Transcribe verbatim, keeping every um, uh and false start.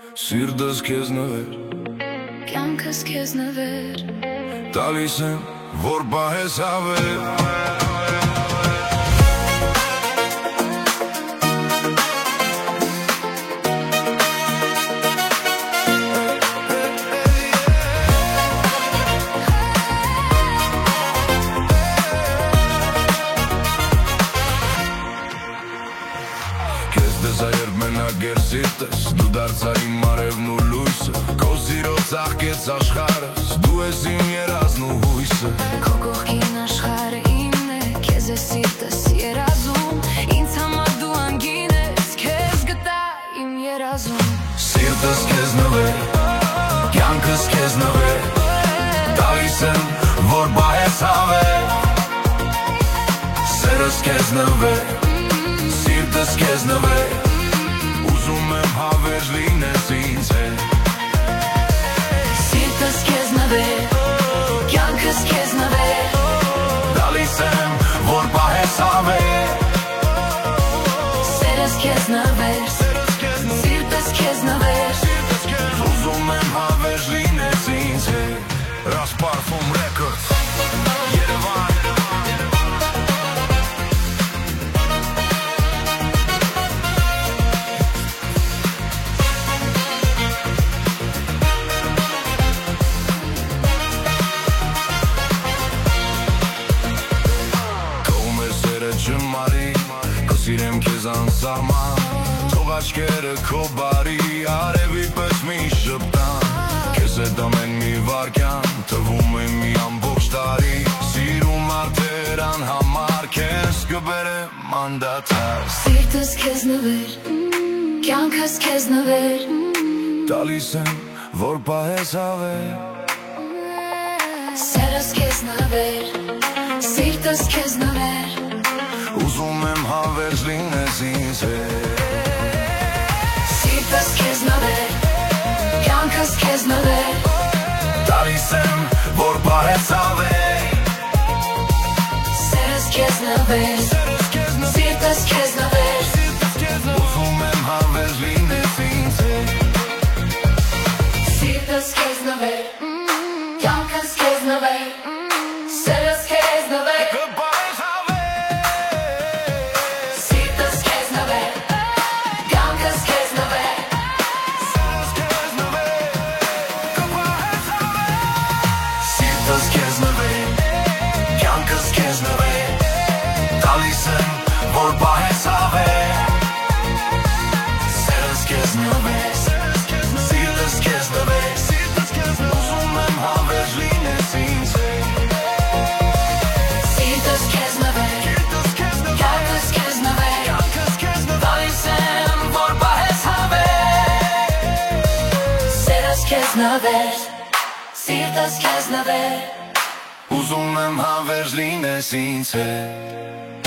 Սիրտս քեզ նվեր, կյանքս քեզ նվեր, տալիս եմ, որ պահես հավեր։ Երբ մենակ էր սիրտս, դու դարձա իմ արևն ու լույսը, քո սիրով ծաղկեց աշխարհս, դու ես իմ երազն ու հույսը։ Քո կողքին աշխարհը իմն է, քեզ է սիրտս երազում, ինձ համար դու անգին ես, քեզ գտա իմ երազում։ Սիրտս քեզ նվեր, կյանքս քեզ նվեր, տալիս եմ, որ պահես հավեր։ Սերս քեզ նվեր, սիրտս քեզ նվեր, ուզում եմ հավերժ լինես ինձ հետ։ Սիրտս քեզ նվեր, կյանքս քեզ նվեր, տալիս եմ, որ պահես հավեր։ սերս քեզ նվեր, սիրտս քեզ նվեր, ուզում եմ հավերժ լինես ինձ հետ։ Rasparfum Records, Երևան։ Սիրեմ քեզ անսահման, թող աչքերը քո բարի արևի պես մի շպտան, քեզ հետ ամեն մի վայրկյան թվում է մի ամբողջ տարի, սիրում արդեր անհամար քեզ կբերեմ անդադար։ Սիրտս քեզ նվեր, կյանքս քեզ նվեր, տալիս եմ, որ պահես հավեր։ սերս քեզ նվեր, սիրտս քեզ նվեր, ուզում եմ հավերժ լինես ինձ հետ։ սիրտս քեզ նվեր, կյանքս քեզ նվեր, տալիս եմ, որ պահես հավեր։ սերս քեզ նվեր, սիրտս քեզ նվեր, ուզում եմ հավերժ լինես ինձ հետ։ սիրտս քեզ նվեր, կյանքս քեզ նվեր, սերս քեզ նվեր, Սիրտս քեզ նվեր, կյանքս քեզ նվեր, տալիս եմ, որ պահես հավեր։ Սերս քեզ նվեր, սիրտս քեզ նվեր, ուզում եմ հավերժ լինես ինձ հետ։ սիրտս քեզ նվեր, կյանքս քեզ նվեր, տալիս եմ, որ պահես հավեր։ Սերս քեզ նվեր, սիրտս քեզ նվեր, ուզում եմ հավերժ լինես ինձ հետ։